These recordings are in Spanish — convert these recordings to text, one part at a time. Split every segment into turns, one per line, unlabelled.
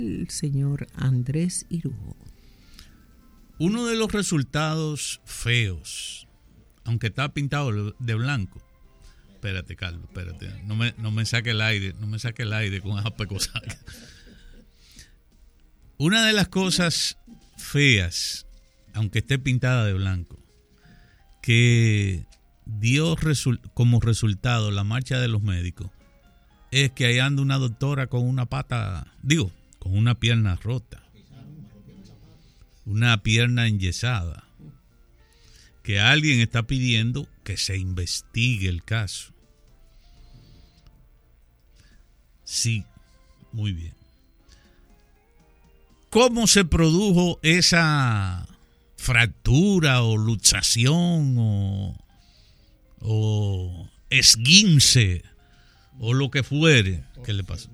el señor Andrés Irujo.
Uno de los resultados feos, aunque está pintado de blanco. Espérate, Carlos, espérate. No me saque el aire, con esa pecosa. Una de las cosas feas, aunque esté pintada de blanco, que dio como resultado la marcha de los médicos, es que ahí anda una doctora con una con una pierna rota, una pierna enyesada, que alguien está pidiendo que se investigue el caso. Sí, muy bien. ¿Cómo se produjo esa fractura o luxación o esguince o lo que fuere que le pasó?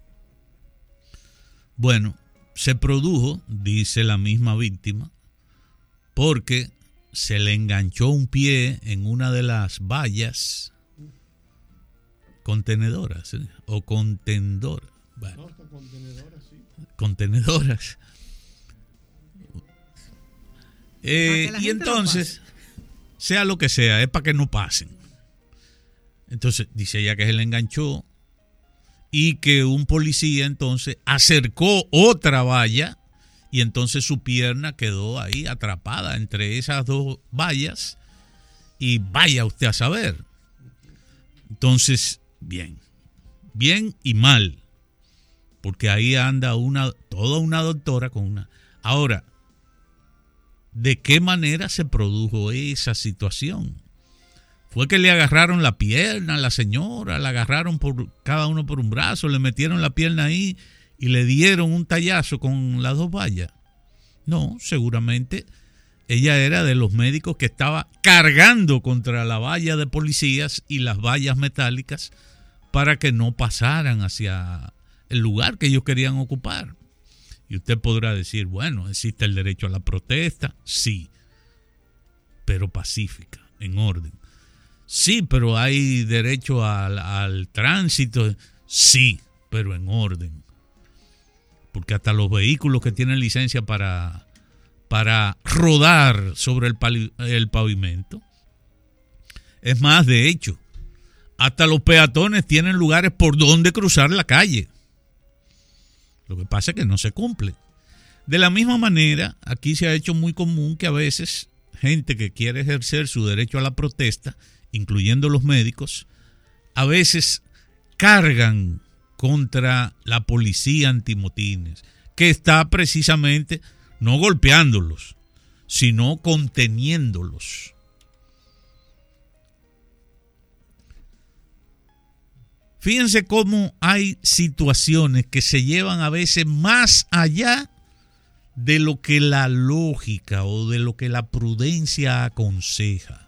Bueno, se produjo, dice la misma víctima, porque se le enganchó un pie en una de las vallas contenedoras, ¿sí? O contendoras. Bueno, contenedoras. Y entonces, sea lo que sea, es para que no pasen. Entonces, dice ella que se le enganchó y que un policía entonces acercó otra valla y entonces su pierna quedó ahí atrapada entre esas dos vallas y vaya usted a saber. Entonces, bien y mal, porque ahí anda toda una doctora con una. Ahora, ¿de qué manera se produjo esa situación? Fue que le agarraron la pierna a la señora, la agarraron cada uno por un brazo, le metieron la pierna ahí y le dieron un tallazo con las dos vallas. No, seguramente ella era de los médicos que estaba cargando contra la valla de policías y las vallas metálicas para que no pasaran hacia el lugar que ellos querían ocupar. Y usted podrá decir, bueno, existe el derecho a la protesta, sí, pero pacífica, en orden. Sí, pero hay derecho al tránsito, sí, pero en orden. Porque hasta los vehículos que tienen licencia para rodar sobre el pavimento. Es más, de hecho, hasta los peatones tienen lugares por donde cruzar la calle. Lo que pasa es que no se cumple. De la misma manera, aquí se ha hecho muy común que a veces gente que quiere ejercer su derecho a la protesta, incluyendo los médicos, a veces cargan contra la policía antimotines, que está precisamente no golpeándolos, sino conteniéndolos. Fíjense cómo hay situaciones que se llevan a veces más allá de lo que la lógica o de lo que la prudencia aconseja.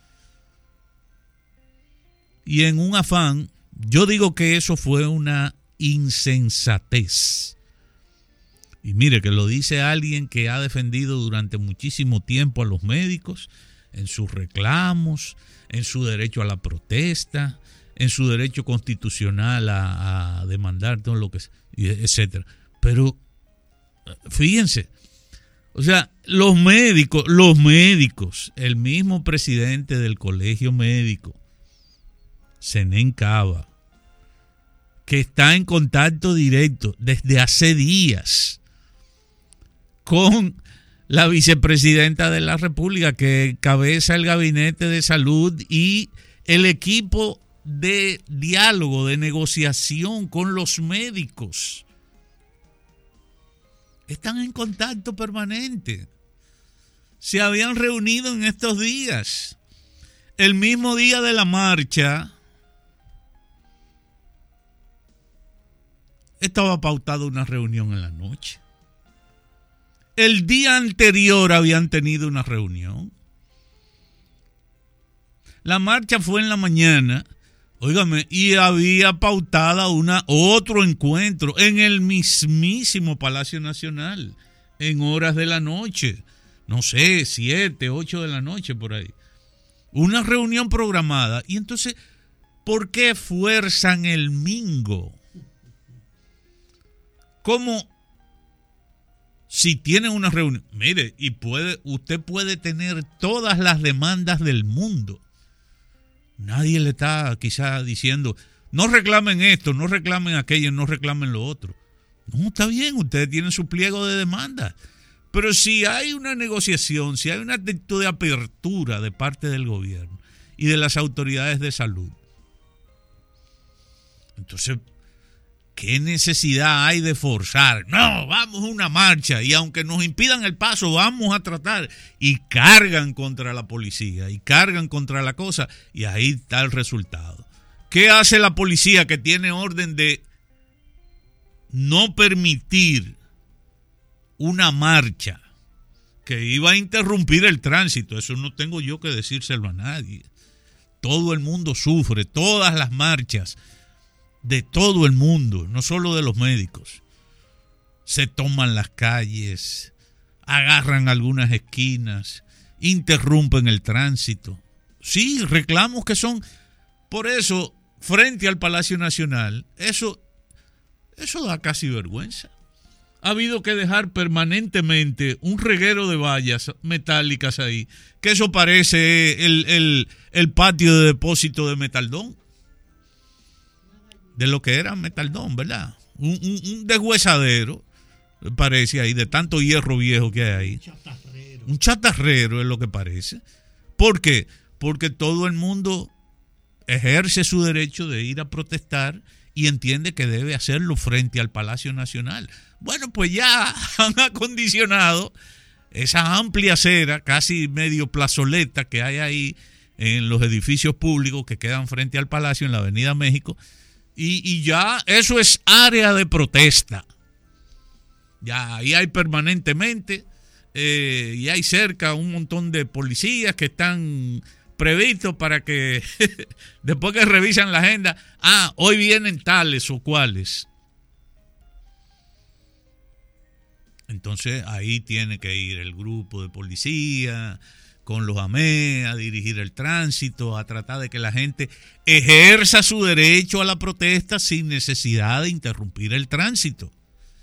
Y en un afán, yo digo que eso fue una insensatez. Y mire que lo dice alguien que ha defendido durante muchísimo tiempo a los médicos en sus reclamos, en su derecho a la protesta, en su derecho constitucional a demandar todo lo que es, etcétera. Pero fíjense, o sea, los médicos, el mismo presidente del colegio médico, Zenén Cava, que está en contacto directo desde hace días con la vicepresidenta de la República, que encabeza el gabinete de salud y el equipo de diálogo, de negociación con los médicos. Están en contacto permanente. Se habían reunido en estos días. El mismo día de la marcha estaba pautada una reunión en la noche. El día anterior habían tenido una reunión. La marcha fue en la mañana, óigame, y había pautada otro encuentro en el mismísimo Palacio Nacional, en horas de la noche, no sé, 7, 8 de la noche por ahí. Una reunión programada. Y entonces, ¿por qué fuerzan el mingo? ¿Cómo si tienen una reunión, mire, y usted puede tener todas las demandas del mundo. Nadie le está quizás diciendo, no reclamen esto, no reclamen aquello, no reclamen lo otro. No, está bien, ustedes tienen su pliego de demandas. Pero si hay una negociación, si hay una actitud de apertura de parte del gobierno y de las autoridades de salud, entonces, ¿qué necesidad hay de forzar? No, vamos a una marcha y aunque nos impidan el paso, vamos a tratar. Y cargan contra la policía y cargan contra la cosa y ahí está el resultado. ¿Qué hace la policía que tiene orden de no permitir una marcha que iba a interrumpir el tránsito? Eso no tengo yo que decírselo a nadie. Todo el mundo sufre, todas las marchas de todo el mundo, no solo de los médicos, se toman las calles, agarran algunas esquinas, interrumpen el tránsito. Sí, reclamos que son, por eso, frente al Palacio Nacional, eso da casi vergüenza. Ha habido que dejar permanentemente un reguero de vallas metálicas ahí, que eso parece el patio de depósito de Metaldón. De lo que era Metaldón, ¿verdad? Un deshuesadero, parece ahí, de tanto hierro viejo que hay ahí. Un chatarrero es lo que parece. ¿Por qué? Porque todo el mundo ejerce su derecho de ir a protestar y entiende que debe hacerlo frente al Palacio Nacional. Bueno, pues ya han acondicionado esa amplia acera, casi medio plazoleta que hay ahí en los edificios públicos que quedan frente al Palacio en la Avenida México. Y ya eso es área de protesta. Ya ahí hay permanentemente, y hay cerca un montón de policías que están previstos para que después que revisan la agenda, hoy vienen tales o cuales. Entonces ahí tiene que ir el grupo de policía con los AME a dirigir el tránsito, a tratar de que la gente ejerza su derecho a la protesta sin necesidad de interrumpir el tránsito.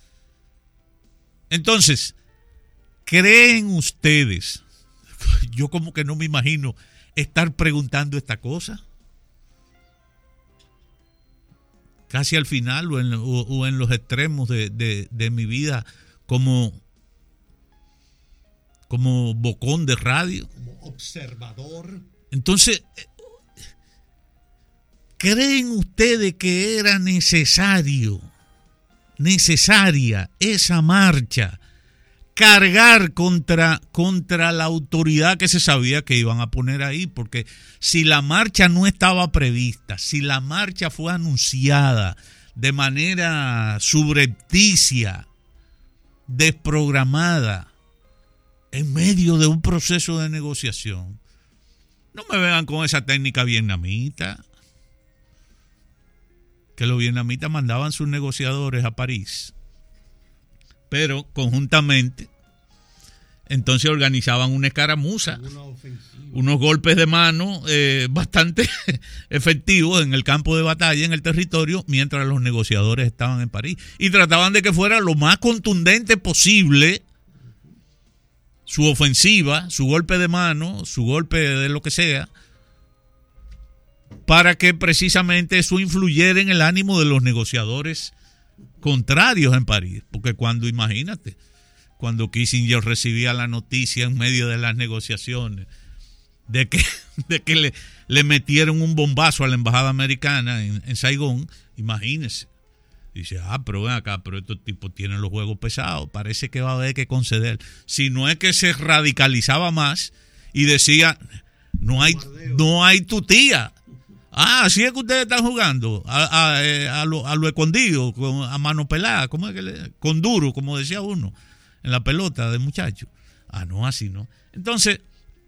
Entonces, ¿creen ustedes? Yo como que no me imagino estar preguntando esta cosa. Casi al final o en los extremos de mi vida como bocón de radio.
Como observador.
Entonces, ¿creen ustedes que era necesaria esa marcha? Cargar contra la autoridad que se sabía que iban a poner ahí, porque si la marcha no estaba prevista, si la marcha fue anunciada de manera subrepticia, desprogramada, en medio de un proceso de negociación, no me vengan con esa técnica vietnamita, que los vietnamitas mandaban sus negociadores a París, pero conjuntamente entonces organizaban una escaramuza, unos golpes de mano bastante efectivos en el campo de batalla, en el territorio, mientras los negociadores estaban en París, y trataban de que fuera lo más contundente posible su ofensiva, su golpe de mano, su golpe de lo que sea, para que precisamente eso influyera en el ánimo de los negociadores contrarios en París. Porque imagínate, cuando Kissinger recibía la noticia en medio de las negociaciones de que le metieron un bombazo a la embajada americana en Saigón, imagínese. Dice, pero ven acá, pero estos tipos tienen los juegos pesados, parece que va a haber que conceder. Si no es que se radicalizaba más y decía, no hay tutía. Así es que ustedes están jugando a lo escondido, a mano pelada, ¿cómo es que con duro, como decía uno, en la pelota de muchacho. No, así no. Entonces,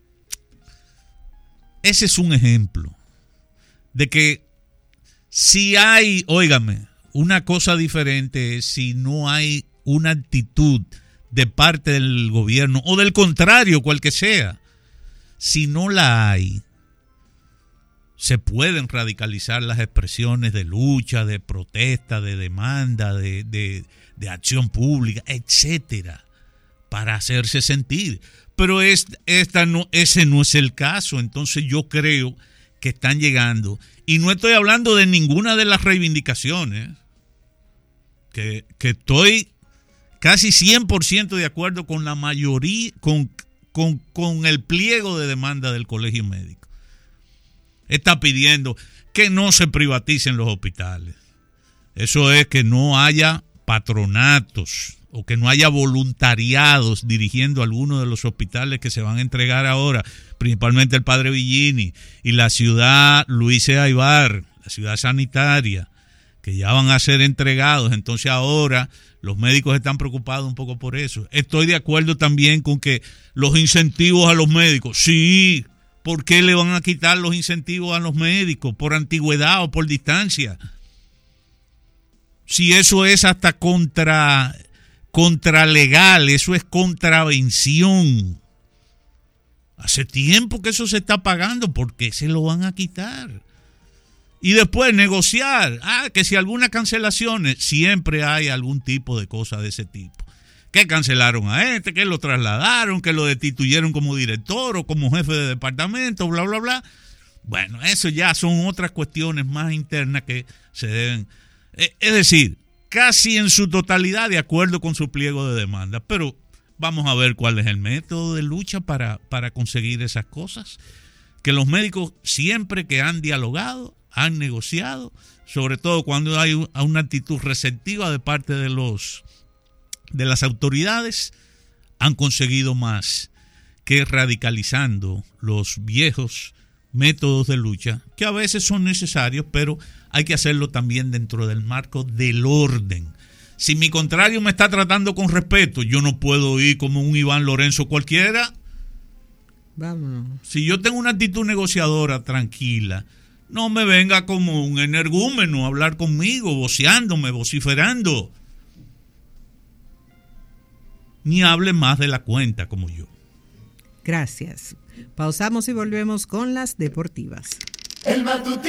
ese es un ejemplo de que si hay, óigame, una cosa diferente es si no hay una actitud de parte del gobierno, o del contrario, cual que sea. Si no la hay, se pueden radicalizar las expresiones de lucha, de protesta, de demanda, de acción pública, etcétera. para hacerse sentir. Pero ese no es el caso. Entonces yo creo que están llegando. Y no estoy hablando de ninguna de las reivindicaciones, que estoy casi 100% de acuerdo con la mayoría, con el pliego de demanda del Colegio Médico. Está pidiendo que no se privaticen los hospitales. Eso es, que no haya patronatos o que no haya voluntariados dirigiendo algunos de los hospitales que se van a entregar ahora, principalmente el Padre Villini y la ciudad Luis C. Aybar, la ciudad sanitaria, que ya van a ser entregados. Entonces ahora los médicos están preocupados un poco por eso. Estoy de acuerdo también con que los incentivos a los médicos, sí, ¿por qué le van a quitar los incentivos a los médicos? ¿Por antigüedad o por distancia? Si eso es hasta contralegal, eso es contravención. Hace tiempo que eso se está pagando, ¿por qué se lo van a quitar? Y después negociar, que si algunas cancelaciones, siempre hay algún tipo de cosa de ese tipo. Que cancelaron a este, que lo trasladaron, que lo destituyeron como director o como jefe de departamento, bla, bla, bla. Bueno, eso ya son otras cuestiones más internas que se deben. Es decir, casi en su totalidad de acuerdo con su pliego de demanda. Pero vamos a ver cuál es el método de lucha para conseguir esas cosas. Que los médicos, siempre que han dialogado, han negociado, sobre todo cuando hay una actitud receptiva de parte de las autoridades, han conseguido más que radicalizando los viejos métodos de lucha, que a veces son necesarios, pero hay que hacerlo también dentro del marco del orden. Si mi contrario me está tratando con respeto, yo no puedo ir como un Iván Lorenzo cualquiera.
Vámonos.
Si yo tengo una actitud negociadora tranquila, no me venga como un energúmeno a hablar conmigo, voceándome, vociferando. Ni hable más de la cuenta como yo.
Gracias. Pausamos y volvemos con las deportivas.
El matutino.